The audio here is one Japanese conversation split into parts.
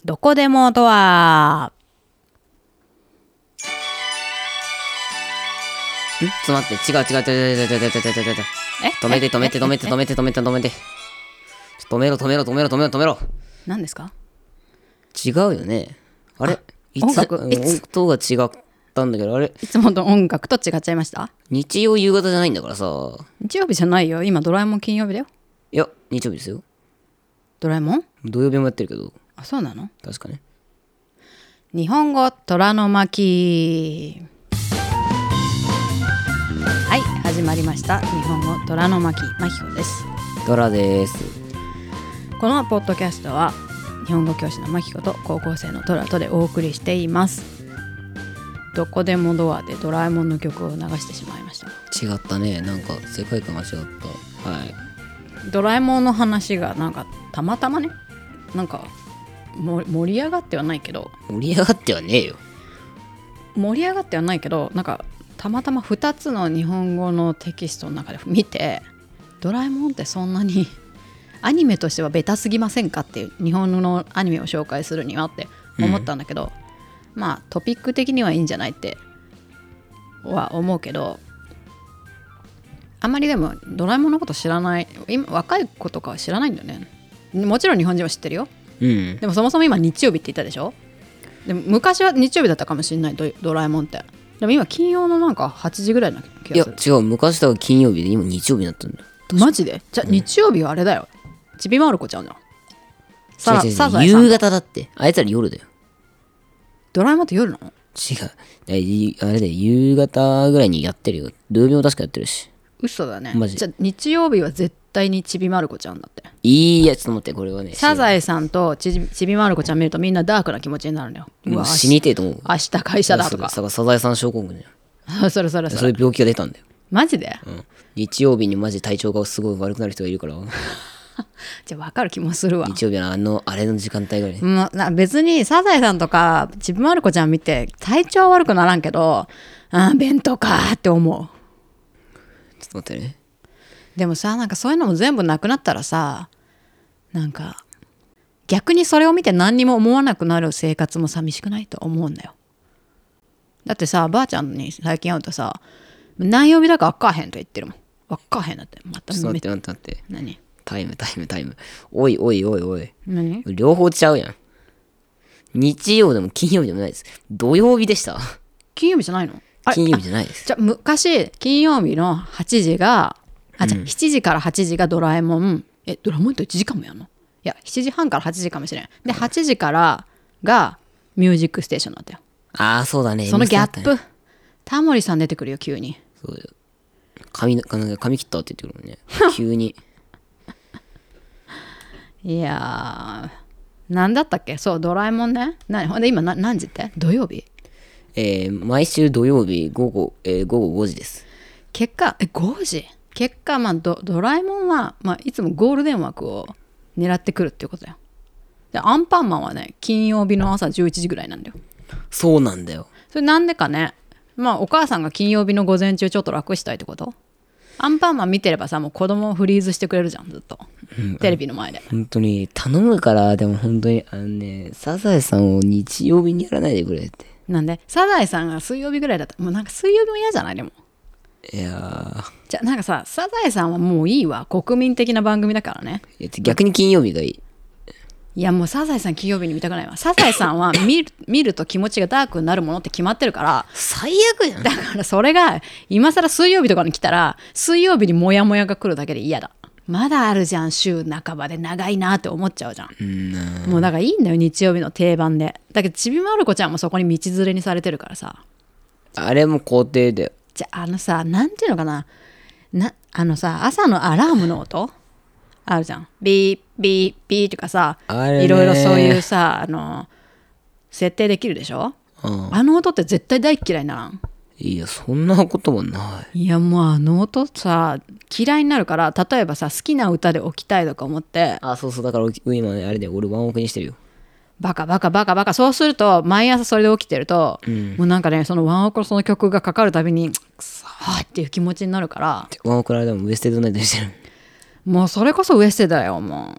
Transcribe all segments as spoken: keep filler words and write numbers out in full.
どこでもドア。 んちょっと待って、違う違う違う違う違う違う違う違う違う。 え止めて止めて止めて止めて止めて止めて。止めろ止めろ止めろ止めろ止めろ。 何ですか？ 違うよね。あれいつ音楽うんいつ音が違ったんだけど、あれいつもの音楽と違っちゃいました？ 日曜夕方じゃないんだからさ。 日曜日じゃないよ。今ドラえもん金曜日だよ。 いや、日曜日ですよ。 ドラえもん？ 土曜日もやってるけど、 あ、そうなの？ 確かね。 日本語虎の巻。はい、始まりました。日本語虎の巻、まきこです。 ドラです。 このポッドキャストは日本語教師のまきこと高校生のトラとでお送りしています。どこでもドアでドラえもんの曲を流してしまいました。 違ったね。なんか世界観が違った。はい。 ドラえもんの話がなんかたまたまね、なんかも盛り上がってはないけど盛り上がってはねえよ。 盛り上がってはないけどなんかたまたまふたつの日本語のテキストの中で見て、ドラえもんってそんなにアニメとしてはベタすぎませんかっていう日本のアニメを紹介するにはって思ったんだけど、うん、まあトピック的にはいいんじゃないっては思うけど、あんまりでもドラえもんのこと知らない、今若い子とかは知らないんだよね。もちろん日本人は知ってるよ、 うん、 でもそもそも今日曜日って言ったでしょ。でも昔は日曜日だったかもしれない、 ド, ドラえもんって。でも今金曜のなんかはちじぐらいな気がする。 いや違う、昔だから金曜日で今日曜日になったんだよ。 マジで？じゃあ日曜日はあれだよ、ちびまる子ちゃんじゃん。 さ違う違う違う、夕方だって。あいつら夜だよ。 ドラえもんって夜なの？ 違う、えあれだよ、夕方ぐらいにやってるよ。土曜日も確かやってるし。 嘘だね。 マジじゃあ日曜日は絶対にちびまる子ちゃんだって。 いいや、ちょっと待って、これはね、 サザエさんとちび、ちびまる子ちゃん見るとみんなダークな気持ちになるのよ。うわ、 死にてえと思う。 明日会社だとか。 サザエさん症候群だよ。 それそれそれ。 そういう病気が出たんだよ。 マジで？ うん、日曜日にマジ体調がすごい悪くなる人がいるからじゃあ分かる気もするわ。 日曜日のあのあれの時間帯ぐらい、 もうな別にサザエさんとかちびまる子ちゃん見て体調悪くならんけど、あー弁当かーって思う。 ちょっと待ってね。 でもさ、なんかそういうのも全部なくなったらさ、なんか逆にそれを見て何にも思わなくなる生活も寂しくないと思うんだよ。だってさ、ばあちゃんに最近会うとさ、何曜日だか分かへんと言ってるもん。分かへんだって。またちょっと待って待って待って。 何？ タイムタイムタイム。おいおいおいおい。 何？ 両方ちゃうやん。日曜でも金曜日でもないです。土曜日でした。 金曜日じゃないの？ 金曜日じゃないです。 じゃあ昔金曜日のはちじが、あ、じゃあしちじからはちじがドラえもん。え、ドラえもんっていちじかんもやんの？いや、しちじはんからはちじかもしれん。で、はちじからがミュージックステーションだったよ。 ああ、そうだね。 そのギャップ、 ね、 タモリさん出てくるよ急に。 そうだよ。髪髪切ったって言ってくるもんね。急に。 いやー、なんだったっけ？そう、ドラえもんね。なほんで今な何時って？土曜日？ えー、毎週土曜日午後、えー、午後ごじです。 結果、え、ごじ？結果、まあ、ド, ドラえもんは、まあ、いつもゴールデン枠を狙ってくるっていうことだよ。で、アンパンマンはね、金曜日の朝じゅういちじぐらいなんだよ。 そうなんだよ。 それなんでかね。まあお母さんが金曜日の午前中ちょっと楽したいってこと？アンパンマン見てればさ、もう子供をフリーズしてくれるじゃん、ずっと、うん、テレビの前で。 本当に頼むから。でも本当にあのね、サザエさんを日曜日にやらないでくれって。 なんでサザエさんが水曜日ぐらいだったらもうなんか水曜日も嫌じゃない？でもいやー、 じゃあなんかさ、サザエさんはもういいわ、国民的な番組だからね。 逆に金曜日がいい。 いやもうサザエさん金曜日に見たくないわ。サザエさんは見る、見ると気持ちがダークになるものって決まってるから。 最悪やん。 だからそれが今更水曜日とかに来たら、水曜日にモヤモヤが来るだけで嫌だ。まだあるじゃん、週半ばで長いなって思っちゃうじゃん。うん、もうだからいいんだよ、日曜日の定番で。だけどちびまる子ちゃんもそこに道連れにされてるからさ。 あれも肯定だよ。 じゃあ、あのさ、なんていうのかな、なあのさ、朝のアラームの音あるじゃん。ビービービーとかさ、いろいろそういうさ、あの設定できるでしょ、うん、あの音って絶対大嫌いならん？ いや、そんなこともない。 いやもうあの音さ嫌いになるから、例えばさ、好きな歌で起きたいとか思って。 あ、そうそう、だから今ね、あれで俺ワンオクにしてるよ。 バカバカバカバカ。そうすると毎朝それで起きてると、うん、もうなんかね、そのワンオクのその曲がかかるたびにくそーっていう気持ちになるから。 ワンオクの間もウエステッドナイトにしてる。 もうそれこそウエステだよもう。 い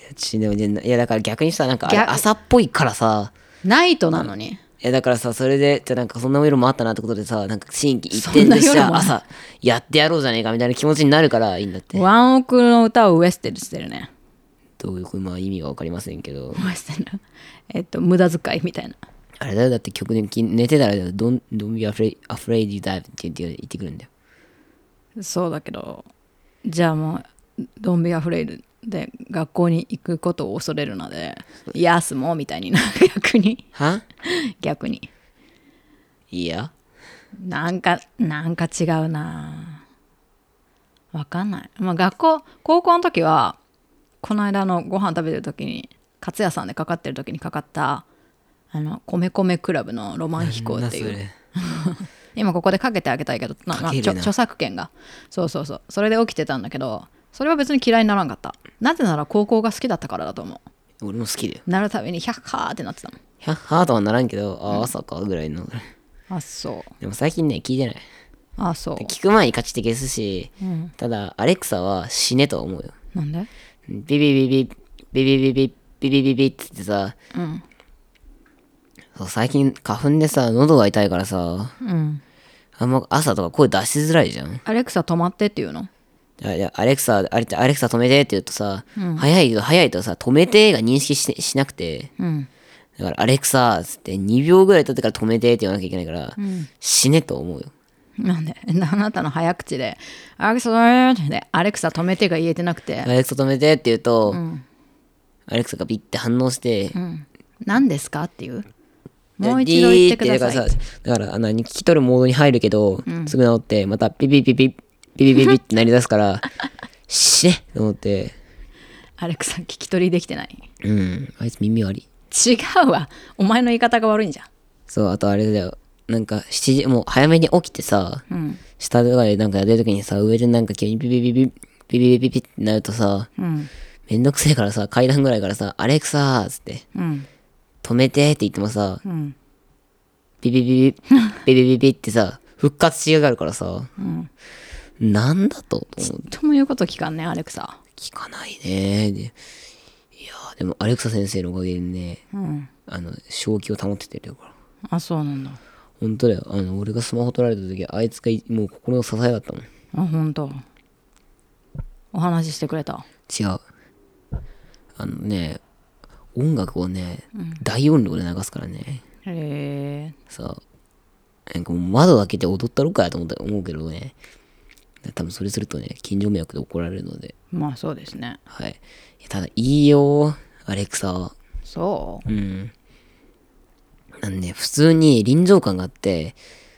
ちでもねいやだから逆にさなんかあれ逆朝っぽいからさナイトなのにいやだからさそれでじゃあなんかそんな夜もあったなってことでさなんか心機一転でしそんな夜もた朝やってやろうじゃねえかみたいな気持ちになるからいいんだって。 ワンオクの歌をウエステルしてるね。 どういうまあ意味が分かりませんけどウエステルえっと無駄遣いみたいな。 あれだよだって曲で寝てたら Don't, don't be afraid, afraid you die って言って言ってくるんだよ。 そうだけどじゃあもうドンビアフレイルで学校に行くことを恐れるのでヤスもみたいにな逆には逆にいやなんかなんか違うなわかんない、まあ、学校高校の時はこの間のご飯食べてる時にカツ屋さんでかかってる時にかかったあの米米クラブのロマン飛行っていう今ここでかけてあげたいけどなな著著作権がそうそうそうそれで起きてたんだけどそれは別に嫌いにならんかった。なぜなら高校が好きだったからだと思う。 俺も好きだよ。 なるたびにヒャッハーってなってたの。 ヒャッハーとはならんけどああ朝かぐらいのあそうでも最近ね聞いてない。 あそう聞く前に勝ちて消すし、 うん、 ただアレクサは死ねと思うよ。 なんでビビビビビビビビビビビビビって言ってさ、 うん、 そう最近花粉でさ喉が痛いからさ、 うん、 あんま朝とか声出しづらいじゃん。 アレクサ止まってって言うの。 いやいやアレクサあれアレクサ止めてって言うとさ、うん、早いと早いとさ止めてが認識 し, しなくて、 うん、 だからアレクサっつってにびょうぐらい経ってから止めてって言わなきゃいけないから、 うん、 死ねと思うよ。 なんであなたの早口でアレクサ止めてでアレクサ止めてが言えてなくてアレクサ止めてって言うと、 うん、 アレクサがビッて反応して、 うん、何ですかっていうもう一度言ってください。 だからあの聞き取るモードに入るけど、うん、すぐ直ってまたピピピピビビビビってなりだすから死ねと思ってアレクサ聞き取りできてない。 うんあいつ耳悪い。 違うわお前の言い方が悪いんじゃん。 そうあとあれだよなんかしちじもう早めに起きてさ、うん、下とかでなんかやってる時にさ上でなんか急にビビビビビビビビビってなるとさ、うん、めんどくせえからさ階段ぐらいからさアレクサーっつって、うん、止めてって言ってもさ、うん、ビビビビビビビビってさ復活しやがるからさ、うんなんだとちっとも言うこと聞かんねアレクサ。 聞かないねでいやでもアレクサ先生のおかげでね、うん、あの正気を保っててるから。 あそうなんだ。 本当だよあの俺がスマホ取られた時あいつがもう心の支えだったもん。 あ本当。お話ししてくれた。 違うあのね音楽をね、うん、大音量で流すからね。 へえさなんかもう窓開けて踊ったろかやと思った思うけどね多分それするとね近所迷惑で怒られるので。 まあそうですね。 はい。ただいいよアレクサ。 そううんなんで普通に臨場感があって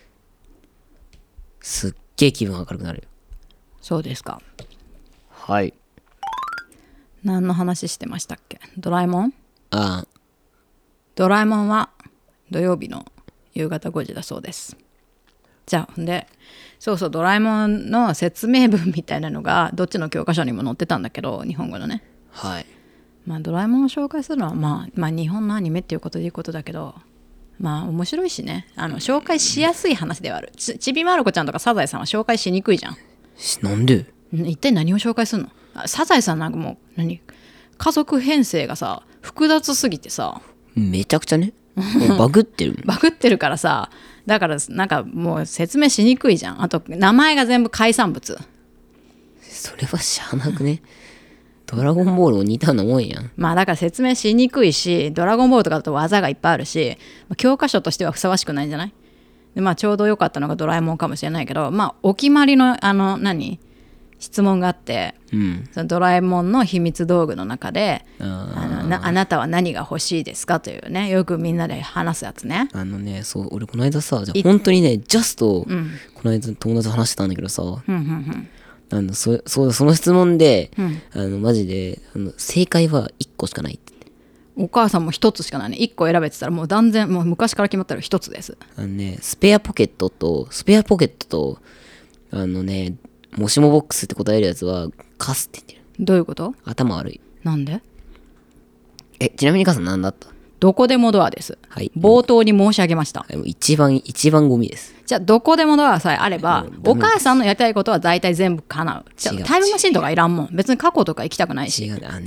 すっげえ気分明るくなるよ。 そうですか。 はい。 何の話してましたっけ。ドラえもん。 ああドラえもんは土曜日の夕方ごじだそうです。じゃあでそうそうドラえもんの説明文みたいなのがどっちの教科書にも載ってたんだけど日本語のね。 はい。 まあドラえもんを紹介するのは、まあ、まあ日本のアニメっていうことでいいことだけどまあ面白いしねあの紹介しやすい話ではある。ち, ちびまる子ちゃんとかサザエさんは紹介しにくいじゃん。 なんで一体何を紹介するの。サザエさんなんかもう何家族編成がさ複雑すぎてさめちゃくちゃねバグってるバグってるからさだからなんかもう説明しにくいじゃん。あと名前が全部海産物。 それはしゃあなくねドラゴンボールも似たようなもんやん。 まあだから説明しにくいしドラゴンボールとかだと技がいっぱいあるし教科書としてはふさわしくないんじゃない。でまあちょうど良かったのがドラえもんかもしれないけどまあお決まりのあの何質問があって、うん、そのドラえもんの秘密道具の中で あ, あ, のなあなたは何が欲しいですかというねよくみんなで話すやつね。 あのねそう俺この間さじゃ本当にねジャスト、うん、この間友達と話してたんだけどさ、うんうんうん、あの そ, そ, その質問で、うん、あのマジであの正解はいっこしかないって言って。 お母さんもひとつしかないね。いっこ選べてたらもう断然もう昔から決まったらひとつです。 あのねスペアポケットとスペアポケットとあのねもしもボックスって答えるやつはカスって言ってる。 どういうこと。 頭悪い。 なんで。 えちなみに母さん何だった。 どこでもドアです、はい、冒頭に申し上げました、 はい、一番一番ゴミです。 じゃあどこでもドアさえあればお母さんのやりたいことは大体全部叶う。じゃあタイムマシンとかいらんもん。別に過去とか行きたくないし。 違うあね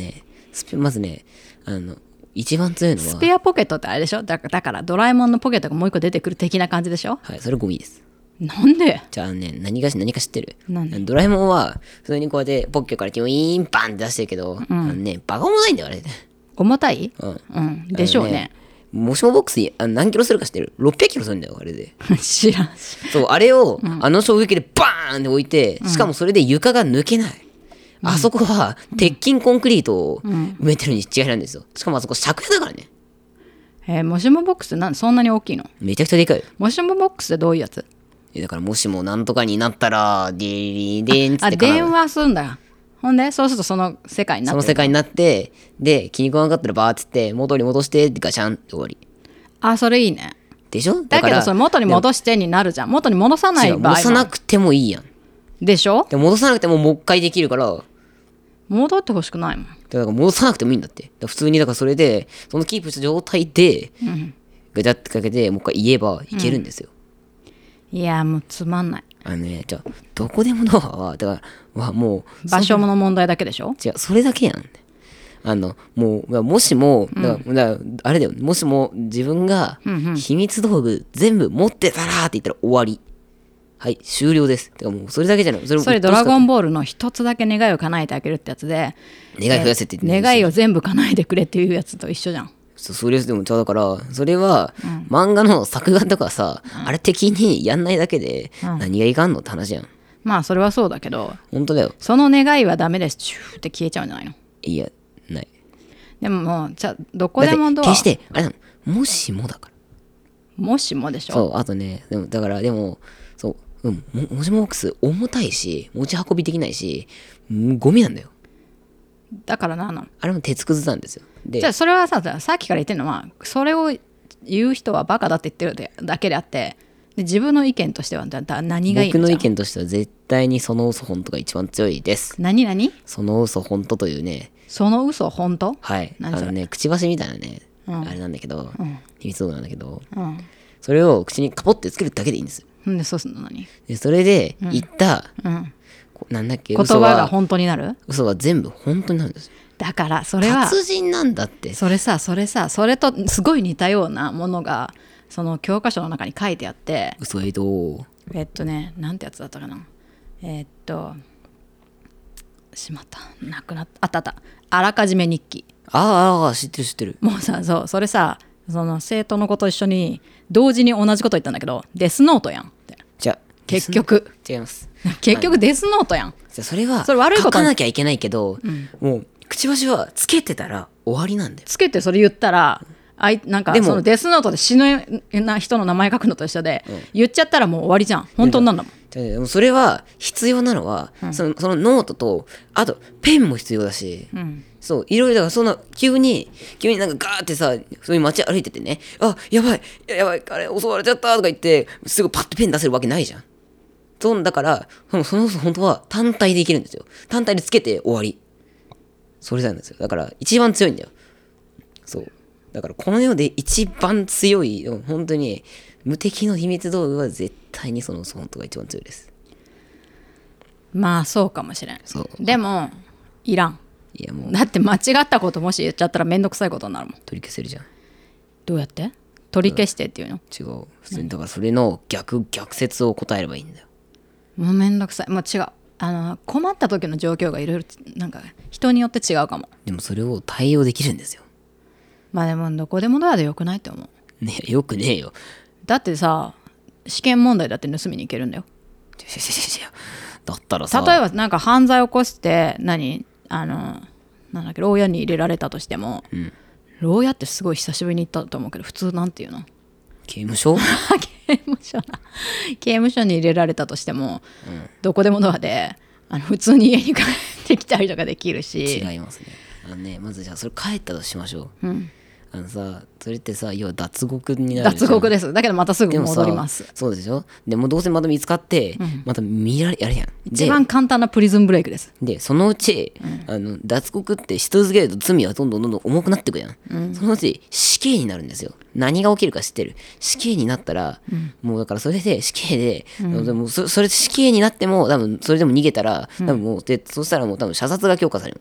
スペまずね、あの一番強いのはスペアポケットってあれでしょ。だからだからドラえもんのポケットがもう一個出てくる的な感じでしょ。 はい、それゴミです。 なんで。 じゃあね、何かし何か知ってる。 なんでドラえもんは普通にこうやってポッケからキュイーンパンって出してるけど、うん、あのね、バカ重たいんだよあれ。 重たい。 うん、 うん、でしょうね。 もしもボックスあ何キロするか知ってる？ ろっぴゃく キロするんだよあれで。 知らんし。 そう、あれを、うん、あの衝撃でバーンって置いて、しかもそれで床が抜けない。うん、あそこは鉄筋コンクリートを埋めてるに違いなんですよ。しかもあそこ借家だからね。 えー、もしもボックスなんそんなに大きいの？ めちゃくちゃでかいよ。 もしもボックスってどういうやつ？ だからもしもなんとかになったらデリリデンつってあ電話するんだ。ほんでそうするとその世界になってその世界になってで気に食わなかったらバーってって元に戻してってガチャンって終わり。 あそれいいね。 でしょ。 だけどそれ元に戻してになるじゃん。元に戻さない場合も戻さなくてもいいやん。 でしょ。 で戻さなくてももう一回できるから戻ってほしくないもん。だから戻さなくてもいいんだって。だから普通にだからそれでそのキープした状態で、うん、ガチャってかけてもう一回言えばいけるんですよ。 うん、いやもうつまんない。 あのね、じゃあどこでもドアはだからはもう場所の問題だけでしょ。 違うそれだけやん。あのもうもしも、うん、だからあれだよ、もしも自分が秘密道具全部持ってたらって言ったら終わり。はい終了です。てかもうそれだけじゃない。 それそれドラゴンボールの一つだけ願いを叶えてあげるってやつで、 願い増やせって言ってね、願いを全部叶えてくれっていうやつと一緒じゃん。 そそれでもだからそれは、うん、漫画の作画とかさ、うん、あれ的にやんないだけで何がいかんのって話やん。 まあそれはそうだけど本当だよ。 その願いはダメですシューって消えちゃうんじゃないの。 いやない。 でももうじゃあどこでもドア決してあれなのもしもだからもしもでしょ。 そうあとねでもだからでもそううん、ももしもボックス重たいし持ち運びできないしゴミなんだよ。 だからなのあれも鉄くずなんですよ。でじゃあそれはささっきから言ってるのはそれを言う人はバカだって言ってるだけであってで自分の意見としてはだだ何がいいの？ 僕の意見としては絶対にその嘘本当が一番強いです。 何何その嘘本当というね。 その嘘本当はいあのねくちばしみたいなね、うん、あれなんだけど、うん、秘密道具なんだけど、うん、それを口にカポってつけるだけでいいんですよ。 んでそうすんの何でそれで言った、うんうん、なんだっけ言葉が本当になる嘘は全部本当になるんですよ。 だからそれは達人なんだって。 それさそれさそれとすごい似たようなものがその教科書の中に書いてあって嘘えどえっとねなんてやつだったかなえー、っとしまったなくなったあったあったあらかじめ日記。 ああ知ってる知ってる。 もうさそうそれさその生徒の子と一緒に同時に同じこと言ったんだけどデスノートやんって。 じゃ結局違います。 結局デスノートやん。 じゃそれはそれ悪いこと書かなきゃいけないけど、うん、もうくちばしはつけてたら終わりなんだよ。 つけてそれ言ったらあいなんかそのデスノートで死ぬな人の名前書くのと一緒で、うん、言っちゃったらもう終わりじゃん。本当になんだもん。 でもそれは必要なのは、うん、そのそのノートとあとペンも必要だし、うん、そういろいろだからそんな急に急になんかガーってさそういう街歩いててねあやばいやばいあれ襲われちゃったとか言ってすぐパッとペン出せるわけないじゃん。そうだからそのその本当は単体でいけるんですよ。単体でつけて終わり。それなんですよ。だから一番強いんだよ。そうだからこの世で一番強い本当に無敵の秘密道具は絶対にその本当が一番強いです。 まあそうかもしれん。そうでもいらん。 いやもうだって間違ったこともし言っちゃったらめんどくさいことになるもん。 取り消せるじゃん。 どうやって取り消してっていうの？ 違う普通にだからそれの逆逆説を答えればいいんだよ。 もうめんどくさい。もう違うあの困った時の状況がいろいろなんか人によって違うかも。 でもそれを対応できるんですよ。 まあでもどこでもドアでよくないって思う。 ねえよくねえよ。 だってさ試験問題だって盗みに行けるんだよ。 だったらさ例えばなんか犯罪を起こして何あのなんだっけ牢屋に入れられたとしても、うん、牢屋ってすごい久しぶりに行ったと思うけど普通なんていうの刑務所刑務所な刑務所に入れられたとしても、うん、どこでもドアであの普通に家に帰ってきたりとかできるし。 違いますね。あのねまずじゃあそれ帰ったとしましょう、うん、あのさそれってさ要は脱獄になる。 脱獄です。だけどまたすぐ戻ります。 そうでしょ。でもどうせまた見つかって、うん、また見られやるやん。 一番簡単なプリズンブレイクです。 でそのうち、うん、あの脱獄ってし続けると罪はどんどんどんどん重くなっていくやん、うん、そのうち死刑になるんですよ。何が起きるか知ってる？死刑になったら、うん、もうだからそれで死刑で、うん、でも そ, それ死刑になっても多分それでも逃げたら多分もうでそしたらもう多分射殺が強化されます。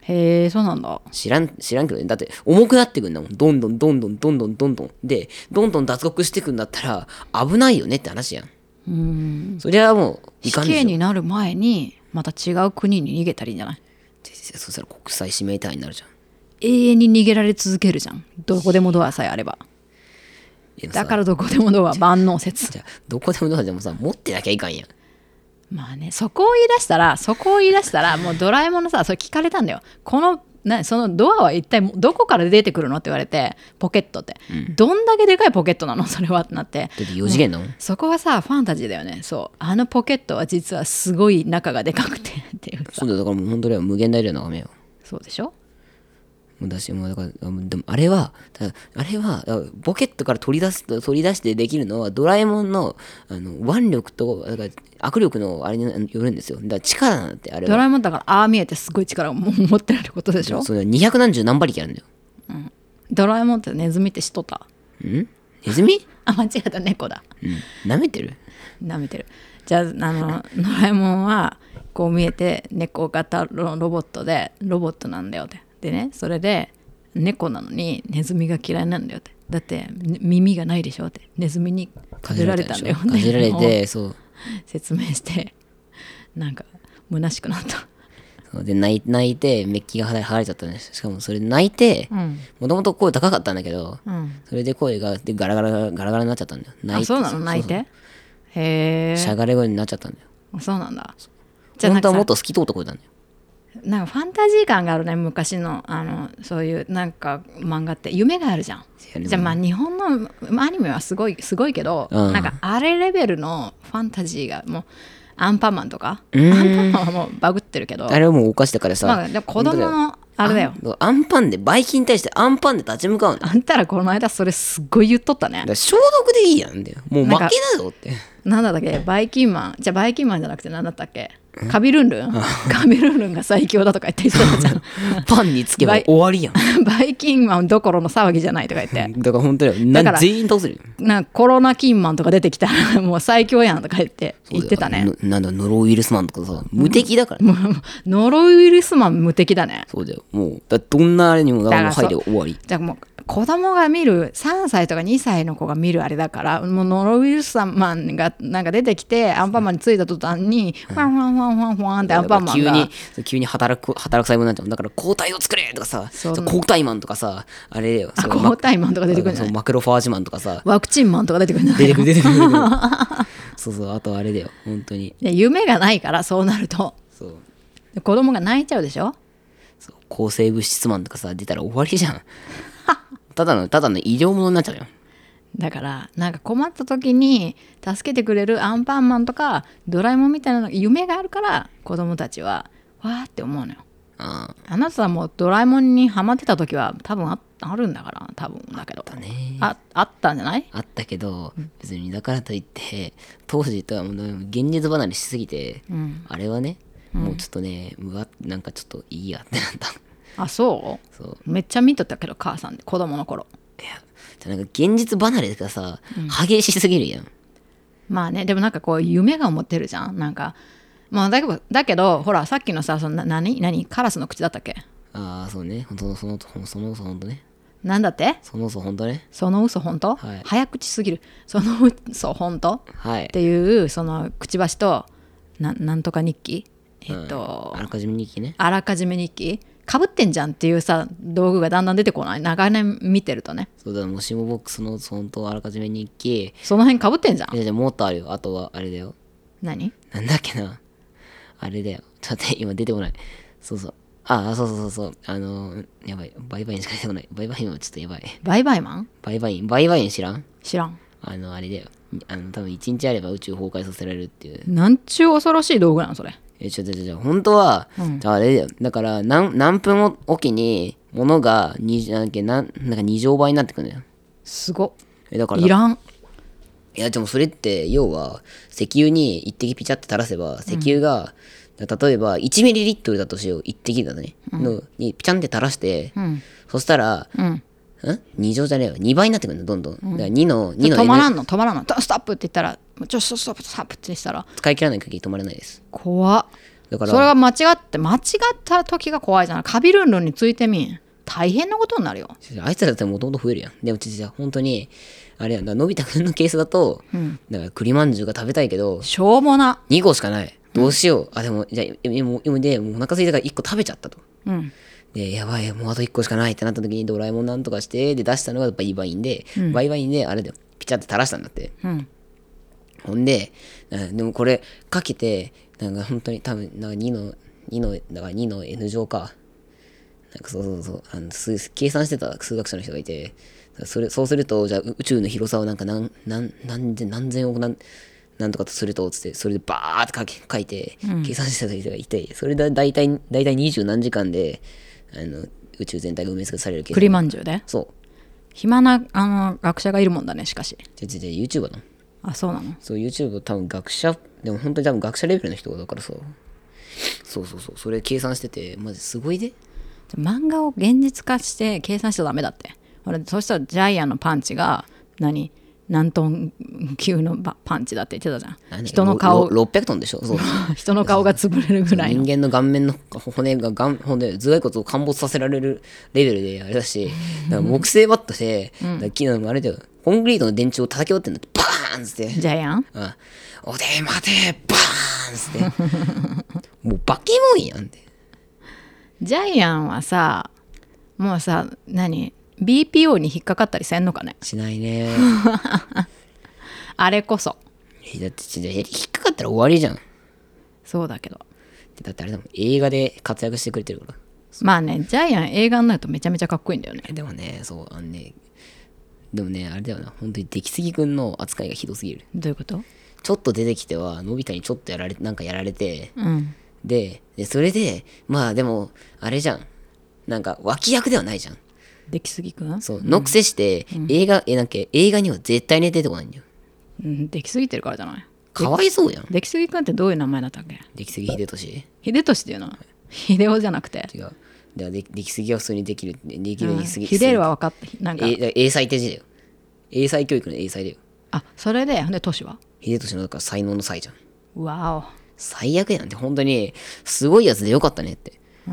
へえ、そうなんだ。 知らん、知らんけどね。だって重くなってくんだもん。どんどんどんどんどんどんどんどん。で、どんどん脱獄してくんだったら危ないよねって話やん。 うん。 そりゃもうい死かんでしょ。 刑になる前にまた違う国に逃げたらいいんじゃない？ そしたら国際指名隊になるじゃん。 永遠に逃げられ続けるじゃん。どこでもドアさえあれば。だからどこでもドア万能説。 じゃあどこでもドアでもさ持ってなきゃいかんやん。 まあね、そこを言い出したらそこを言い出したらもうドラえもんのさ、それ聞かれたんだよ。このなそのドアは一体どこから出てくるのって言われて、ポケットって、うん、どんだけでかいポケットなのそれはってなって。 だってよ次元だもん。 そこはさファンタジーだよね。そうあのポケットは実はすごい中がでかくてっていうさ。 そうだよ、だからもう本当に無限大だよな、めよ。 そうでしょ。 もうだしもうだからでもあれはあれはポケットから取り出す取り出してできるのはドラえもんのあの腕力とだから握力のあれによるんですよ。だから力なんだってあれは。 ドラえもんだからああ見えてすごい力を持ってるってことでしょ。 そうだ、にひゃくなんじゅう何馬力あるんだよ。 うん、ドラえもんってネズミって知っとった？ ん？ネズミ？ あ、間違えた、猫だ。 うん。舐めてる？ 舐めてる。じゃあ、あのドラえもんはこう見えて猫型のロボットでロボットなんだよって。でね、それで猫なのにネズミが嫌いなんだよって。だって耳がないでしょって。ネズミにかじられたんだよね。 かじられて、そう説明してなんか虚しくなった。 そうで泣い泣いてメッキが剥がれちゃったね。しかもそれ泣いてもともと声高かったんだけど、うん、それで声がでガラガラガラガラガラになっちゃったんだよ。泣いて。 あ、そうなの？泣いて？へえ。 しゃがれ声になっちゃったんだよ。 あ、そうなんだ。 じゃあ本当はもっと透き通った声なんだよ。 なんかファンタジー感があるね、昔のあのそういうなんか漫画って夢があるじゃん。じゃあまあ日本のアニメはすごいすごいけど、うん、なんかあれレベルのファンタジーがもうアンパンマンとか、アンパンマンはもうバグってるけど、 あれはもうお菓子だからさ、 まあ、でも子供のあれだよ。 アンパンでバイキンに対してアンパンで立ち向かうの。 あんたらこの間それすっごい言っとったね。 消毒でいいやんだよ。もう負けだぞって。 なんだっけ、バイキンマン。じゃあバイキンマンじゃなくて何だったっけ、カビルンルンカビルンルンが最強だとか言って言ってたじゃん。 パンにつけば終わりやん。 バイキンマンどころの騒ぎじゃないとか言って。 だから本当にだから全員倒せるよ。 なんかコロナキンマンとか出てきたらもう最強やんとか言って言ってたね。 なんだノロウイルスマンとかさ、無敵だから、ね、 もうノロウイルスマン無敵だね。 そうだよ。もうだどんなあれにも入れ終わり。 じゃあもう子供が見るさんさいとかにさいの子が見るあれだから、もうノロウイルスマンがなんか出てきてアンパンマンについた途端にファンファンファンファンファンってアンパンマンが急に急に働く働く細胞になっちゃう。だから抗体を作れとかさ、抗体マンとかさ、あれよ、 抗体マンとか出てくるんじゃない？ マクロファージマンとかさ、 ワクチンマンとか出てくるんじゃない？ 出てくる出てくるそうそう、あとあれだよ本当に。 夢がないからそうなると、そう子供が泣いちゃうでしょ。 そう抗生物質マンとかさ出たら終わりじゃん。ただのただの医療物になっちゃうよ。 だからなんか困った時に助けてくれるアンパンマンとかドラえもんみたいな夢があるから子供たちはわーって思うのよ。ああなたはもうドラえもんにハマってた時は多分 あ, あるんだから多分だけどあったね。 あ, あったんじゃない？ あったけど別にだからといって当時とはもう現実離れしすぎて、うん、あれはね、うん、もうちょっとねうわなんかちょっといいやってなった。 あ、そう？そうめっちゃ見とったけど母さんで子供の頃。 いやじゃなんか現実離れがさ、うん、激しすぎるやん。 まあね、でもなんかこう夢が持ってるじゃん。なんかまあだけどだけどほらさっきのさその何何カラスの口だったっけ？ ああそうね、そのそのその嘘ほんとね。 なんだって？ その嘘ほんとね。 その嘘ほんと？はい、早口すぎる。その嘘ほんと？はい。っていうそのくちばしとななんとか日記。えっと、 うん、あらかじめ日記ね。 あらかじめ日記。かぶってんじゃんっていうさ道具がだんだん出てこない？長年見てるとね。 そうだ、もしもボックスの本当あらかじめ日記、 その辺かぶってんじゃん。 いやじゃもっとあるよ。あとはあれだよ。 何？ なんだっけな、あれだよ。ちょっと待って今出てこない。そうそう、ああそうそうそうそう、あのやばい、バイバインしか出てこない。バイバインはちょっとやばい。 バイバイマン？ バイバインバイバイン知らん？ 知らん。 あのあれだよ、あの多分一日あれば宇宙崩壊させられるっていう。 なんちゅう恐ろしい道具なのそれ。 えちょちょちょ本当は、うん、あれだよ。だから何何分おきに物がになんだっけなんなんかに乗倍になってくるんだよ。 すごっ。 えだからいらん。 いやでもそれって要は石油に一滴ピチャって垂らせば石油が、うん、例えばいちミリリットルだとしよう、一滴だね、うん、のにピチャンって垂らして、うん、そしたら、うん、に乗じゃねえよ、にばいになってくるのどんどん、うん、だからにのにの止まらんの止まらんのストップって言ったらちょストップストップってしたら使い切らない限り止まらないです。 怖っ。 だからそれが間違って間違った時が怖いじゃない。カビルンルンについてみん大変なことになるよ。 あいつらだってもともと増えるやん。でもちじゃ本当にあれやんだ、のび太くんのケースだと、うん、だから栗まんじゅうが食べたいけどしょうもなにこしかない、どうしよう、うん、あでもじゃあもうでもうお腹空いたからいっこ食べちゃったと、うん、でやばいもうあといっこしかないってなった時にドラえもんなんとかしてで出したのがバイバインで、うん、バイバインであれだよピチャって垂らしたんだって、うん、ほんででもこれかけてなんか本当に多分なんかにのにのだからにの N 乗かなんかそうそうそうあの数計算してた数学者の人がいて、それそうするとじゃあ宇宙の広さをなんか何何何千何千億何なんとかとするとつってそれでバーって書き書いて計算してた人がいて、うん、それで大体大体二十何時間であの宇宙全体が埋め尽くされる計算。 栗まんじゅうでそう暇なあの学者がいるもんだね。しかしじゃじゃ YouTuber なの。 あそうなの。 そう YouTube 多分学者でも本当に多分学者レベルの人だからさ、そうそうそうそれ計算しててマジすごいで。 漫画を現実化して計算しちゃダメだって。俺そしたらジャイアンのパンチが何何トン級のパンチだって言ってたじゃん。人の顔ろっぴゃくトンでしょ。そう人の顔が潰れるぐらいの人間の顔面の骨が顔骨頭蓋骨を陥没させられるレベルであれだし、だから木製バットで、うん、昨日もあれだよコンクリートの電柱を叩き割ってんだってバーンっつってジャイアン、 うん、おで待てバーンっつってもうバケモンやんって。 ジャイアンはさもうさ何 ビーピーオー に引っかかったりせんのかね。 しないねあれこそだって引っかかったら終わりじゃん。 そうだけどだってあれだもん映画で活躍してくれてるから。 まあねジャイアン映画になるとめちゃめちゃかっこいいんだよね。 でもねそうあのねでもねあれだよな本当に出来すぎくんの扱いがひどすぎる。 どういうこと。 ちょっと出てきてはのび太にちょっとやられなんかやられて、 うん、 で, でそれでまあでもあれじゃんなんか脇役ではないじゃん出来すぎくん。 そうのくせして、うん、映画えなんか映画には絶対に出てこないんだよ。 うん、出来すぎてるからじゃない。 かわいそうやん。 出来すぎくんってどういう名前だったっけ。 出来すぎ秀俊。 秀俊っていうの、はい、秀夫じゃなくて違うで出来すぎは普通にできるできるにすぎ、 うん、秀は分かってなんか英才って字だよ。英才教育の英才だよ。 あそれでで俊は秀俊のだから才能の才じゃん。 わお最悪やんって本当にすごいやつでよかったねって、うん、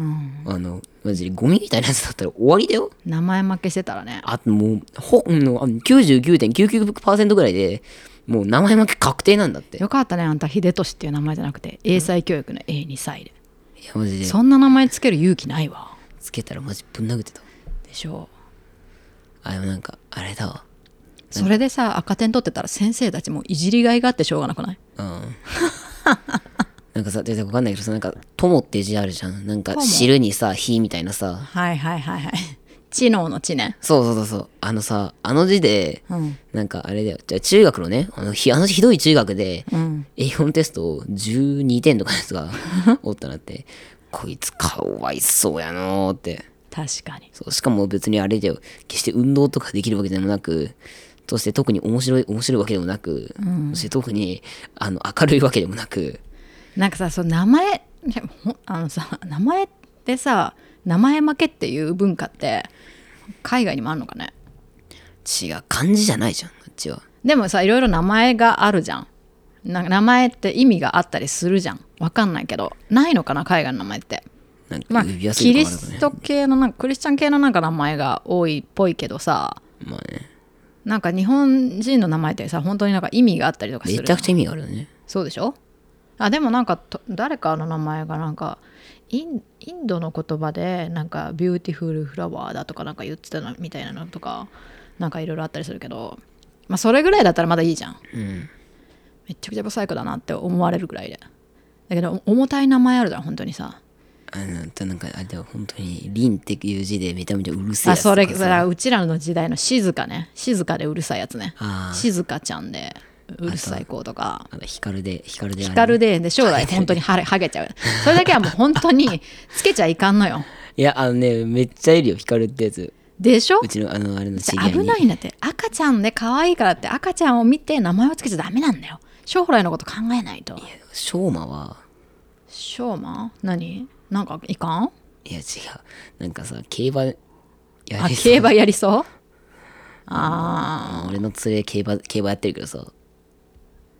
あのマジでゴミみたいなやつだったら終わりだよ。 名前負けしてたらね。 あともうほの きゅうじゅうきゅうてんきゅうきゅうパーセント ぐらいでもう名前負け確定なんだって。 よかったねあんた秀俊っていう名前じゃなくて英才教育の エーに 歳で、 いやマジでそんな名前つける勇気ないわ。 つけたらマジぶん殴ってたでしょう。あでもなんかあれだわそれでさ赤点取ってたら先生たちもいじりがいがあってしょうがなくない。 うんなんかさ全然わかんないけどさなんか友って字あるじゃん。なんか知るにさ火みたいなさはいはいはいはい知能の知ね。 そうそうそうそうあのさあの字で、うん、なんかあれだよじゃあ中学のねあのひあのひどい中学で、うん、エーよん テストをじゅうにてんとかのやつがおったなってこいつかわいそうやのーって。 確かにそうしかも別にあれだよ決して運動とかできるわけでもなくそして特に面白い面白いわけでもなく、うん、そして特にあの明るいわけでもなくなんかさその名前あのさ名前ってさ名前負けっていう文化って海外にもあるのかね。 違う漢字じゃないじゃんあっちは。 でもさいろいろ名前があるじゃん。なんか名前って意味があったりするじゃん。わかんないけどないのかな海外の名前って。 なんかまあ、キリスト系のなんかクリスチャン系のなんか名前が多いっぽいけどさ、 まあね、 なんか日本人の名前ってさ本当になんか意味があったりとかする。 めちゃくちゃ意味があるよね。 そうでしょ。あでもなんかと誰かの名前がなんかイン、インドの言葉でなんかビューティフルフラワーだとかなんか言ってたのみたいなのとかなんかいろいろあったりするけど、まあそれぐらいだったらまだいいじゃん、うん、めっちゃくちゃブサイクだなって思われるぐらいで。だけど重たい名前あるじゃん本当にさ。 あのなんかあれでは本当にリンっていう字でめちゃめちゃうるせえやつとかさ。 あそれそれうちらの時代の静かね静かでうるさいやつね。静かちゃんでうるさい子とか光で光で光でで将来本当にハゲちゃう。それだけはもう本当につけちゃいかんのよ。 いやあのねめっちゃいるよ光ってやつでしょ。 うちのあのあれの知り合いに危ないんだって。赤ちゃんで可愛いからって赤ちゃんを見て名前をつけちゃダメなんだよ。将来のこと考えないと。いやしょうまはしょうま何なんかいかん。 いや違うなんかさ競馬やりそう。 あ競馬やりそう。ああ俺の連れ競馬競馬やってるけどさ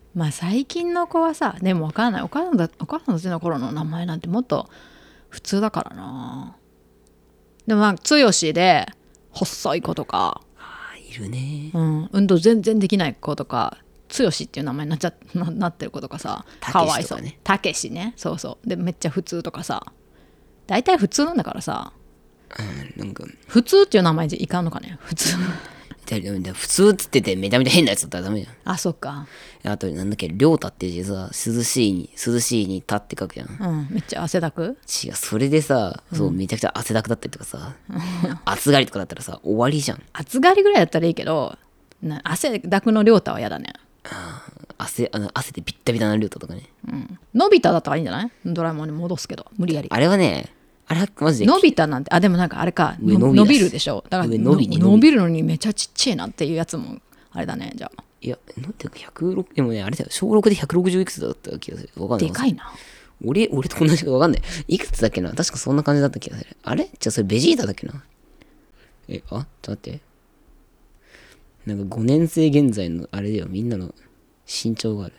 まあ最近の子はさ、でも分かんない、お母さんだお母さんたちの頃の名前なんてもっと普通だからな。でもまあ剛で細い子とか、 あいるね、 うん、運動全然できない子とか、剛っていう名前になっちゃ な, なってる子とかさ、かわいそう。たけしね、そうそうでめっちゃ普通とかさ、大体普通なんだからさ、 うん、なんか普通っていう名前じゃいかんのかね、普通普通っつっててめちゃめちゃ変なやつだったらダメじゃん。 あ、そっか。 あとなんだっけ、りょうたっていう字さ、涼しいに涼しいにたって書くじゃん。 うん、めっちゃ汗だく。 違う、それでさ、そう、めちゃくちゃ汗だくだったりとかさ、暑がりとかだったらさ終わりじゃん。 暑がりぐらいだったらいいけど、な汗だくのりょうたは嫌だね。 汗あの汗でビッタビタなりょうたとかね、 うん、のび太だったらいいんじゃない？ドラえもんに戻すけど無理やり。 あれはね、あれはマジでのび太なんて、あでもなんかあれか、 上伸び伸びるでしょ。だから伸びに伸びるのにめちゃちっちゃいなっていうやつもあれだね。じゃあいやなんていうかひゃくろくでもね、あれだよ、小ろくでひゃくろくじゅういくつだった気がする。わかんない。 でかいな。 俺俺と同じかわかんない。いくつだっけな、確かそんな感じだった気がする。あれじゃあそれベジータだっけな。えあちょっと待って、なんかごねん生現在のあれだよ、みんなの身長がある。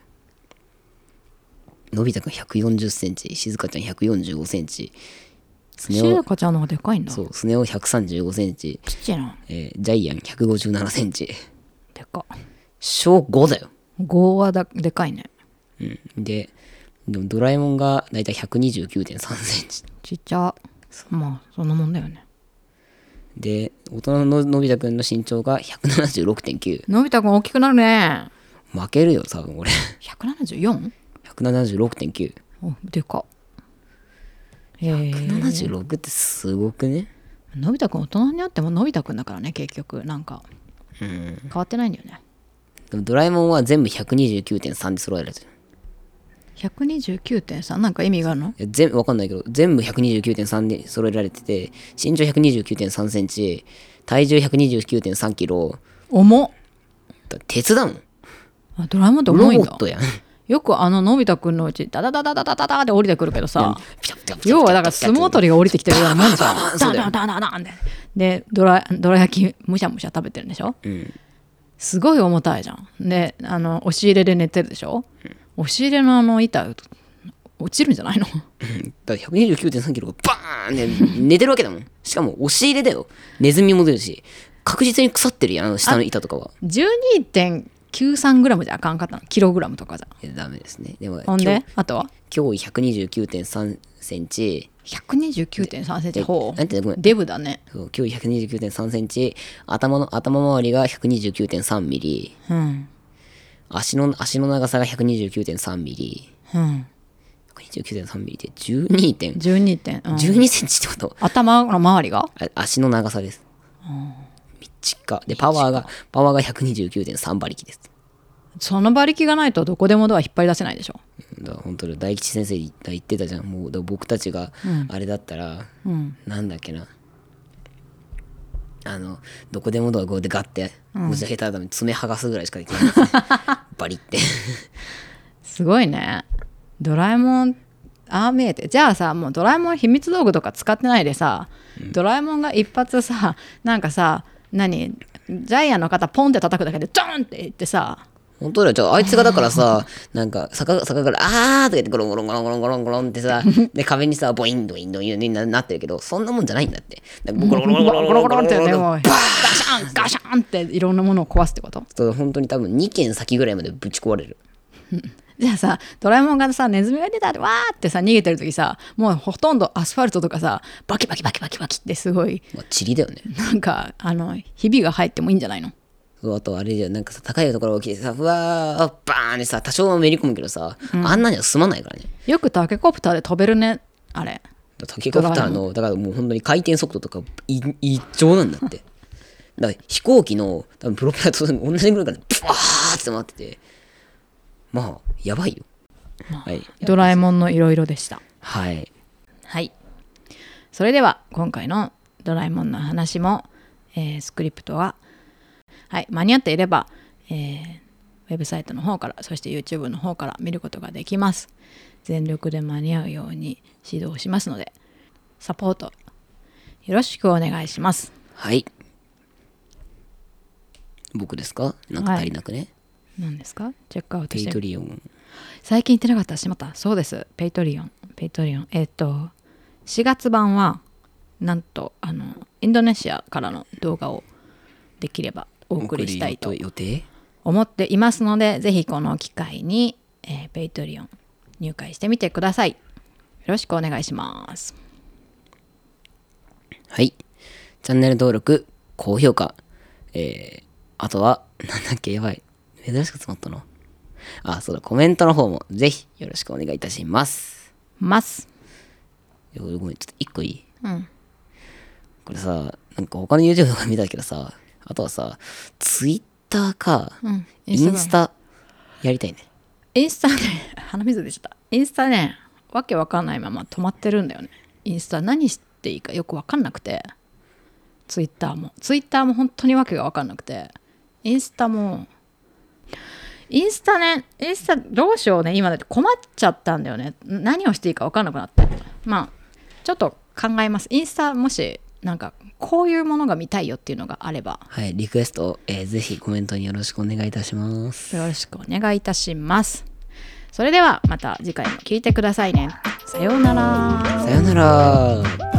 のび太くんひゃくよんじゅっセンチ、しずかちゃんひゃくよんじゅうごセンチ、スネしず夫かちゃんの方がでかいんだ。 そうスネ夫ひゃくさんじゅうごセンチ、 ちっちゃいな。 えージャイアンひゃくごじゅうななセンチ、 でか。 小ごだよ。 ごはだでかいね。 うんででもドラえもんがだいたいひゃくにじゅうきゅうてんさんセンチちっちゃ。まあそんなもんだよね。 で、大人ののび太くんの身長が ひゃくななじゅうろくてんきゅう。 のび太くん大きくなるね。 負けるよ多分俺。 ひゃくななじゅうよん？ ひゃくななじゅうろくてんきゅう。 おでか。へえ。 ひゃくななじゅうろくってすごくね。 のび太くん大人になってものび太くんだからね、結局なんかうん変わってないんだよね。 でもドラえもんは全部 ひゃくにじゅうきゅうてんさん で揃えられてる。 ひゃくにじゅうきゅうてんさん なんか意味があるの？ いや全部わかんないけど全部 ひゃくにじゅうきゅうてんさん で揃えられてて、身長 ひゃくにじゅうきゅうてんさんセンチ、体重 ひゃくにじゅうきゅうてんさんキロ。 重っ。 だ鉄だもん。 あ、ドラえもんってロ重いんだ。 ボットやん。 よくあののび太くんのうちダダダダダダダダって降りてくるけどさ、 ピタピタピタピタ要はだから相撲取りが降りてきてるようなもんじゃん。 バーンそうだよダダダダダンってでドラドラ焼きむしゃむしゃ食べてるんでしょ。 うんすごい重たいじゃん。であの押し入れで寝てるでしょ。押し入れのあの板落ちるんじゃないの？ だからひゃくにじゅうきゅうてんさんキロがバーンね寝てるわけだもん。しかも押し入れだよ。ネズミも出るし確実に腐ってるやん、あの下の板とかは。 じゅうにてんきゅうさんグラム じゃあかんかったの？キログラムとかじゃん。 いやダメですね。でもほんであとは今日 ひゃくにじゅうきゅうてんさんセンチ、 ひゃくにじゅうきゅうてんさんセンチ。 でほなんてごめうんデブだね。 そう今日 ひゃくにじゅうきゅうてんさんセンチ、頭の頭周りが ひゃくにじゅうきゅうてんさんミリ、 うん。 足の足の長さが ひゃくにじゅうきゅうてんさんミリ、 うん。 ひゃくにじゅうきゅうてんさんミリってじゅうにてんじゅうにてん、うん、 じゅうにセンチってこと？ 頭の周りがあ足の長さです。短でパワーがパワーが ひゃくにじゅうきゅうてんさん 馬力です。 その馬力がないとどこでもドア引っ張り出せないでしょ。 だから本当に大吉先生が言ってたじゃん。もうだから僕たちがあれだったら、 うん。 なんだっけな、あのどこでもドアこうやってガッて持ち上げたら爪剥がすぐらいしかできないですね。バリってすごいね。ドラえもんああ見えて、じゃあさ、もうドラえもん秘密道具とか使ってないでさ、うん、ドラえもんが一発さ、なんかさ、何ジャイアンの肩ポンって叩くだけでドーンって言ってさ、 本当だよ。ちょあいつがだからさ、なんか坂坂からあーとか言ってゴロンゴロンゴロンゴロンゴロンゴロンってさ、で壁にさボインドインドインドインになってるけど、そんなもんじゃないんだって。ゴロゴロゴロゴロゴロゴロってね、もうガシャンガシャンっていろんなものを壊すってこと？ そう本当に多分にけん先ぐらいまでぶち壊れる。 じゃあさ、ドラえもんがさ、ネズミが出たってわーってさ逃げてる時さ、もうほとんどアスファルトとかさ、バキバキバキバキバキってすごい、 まあ、塵だよね。 なんかあのひびが入ってもいいんじゃないの？ そうあとあれじゃなんかさ、高いところが起きてさ、ふわーバーンでさ、多少はめり込むけどさ、うん、あんなには済まないからね。 よくタケコプターで飛べるね、あれ。 タケコプターのだからもう本当に回転速度とか異常なんだって。だから飛行機の多分プロペラと同じぐらいからブワーって回ってて、まあやばいよ。 まあ、はい、ドラえもんのいろいろでした。 はいはいそれでは今回のドラえもんの話も、えー、スクリプトは、はい、間に合っていれば、えー、ウェブサイトの方からそして YouTube の方から見ることができます。全力で間に合うように指導しますのでサポートよろしくお願いします。 はい僕ですか？なんか足りなくね、 は何ですか？チェックアウトペイしてトリオン。 最近言ってなかった。しまった。そうです。ペイトリオン。ペイトリオン。えっ、と、しがつ版は、なんと、あの、インドネシアからの動画をできればお送りしたいと予定思っていますので、ぜひこの機会に、えー、ペイトリオン入会してみてください。よろしくお願いします。 はい。チャンネル登録、高評価。えー、あとは、なんだっけ、やばい。珍しく詰まったの。あ、そうだ、コメントの方もぜひよろしくお願いいたします。 ます。 いやごめん、ちょっと一個いい？ うん。 これさ、なんか他の YouTube とか見たけどさ、あとはさ、Twitter か、 うん、 インスタやりたいね。 インスタね、鼻水出ちゃった。インスタね、わけわかんないまま止まってるんだよね。インスタ何していいかよくわかんなくて、ツイッターも。ツイッターも本当にわけがわかんなくて、インスタも、インスタね、インスタどうしようね、今だって困っちゃったんだよね。何をしていいかわかんなくなって。まあ、ちょっと考えます。インスタもし、なんか、こういうものが見たいよっていうのがあれば。 はい、リクエスト、えー、ぜひコメントによろしくお願いいたします。 よろしくお願いいたします。それではまた次回も聞いてくださいね。さようなら。 さようなら。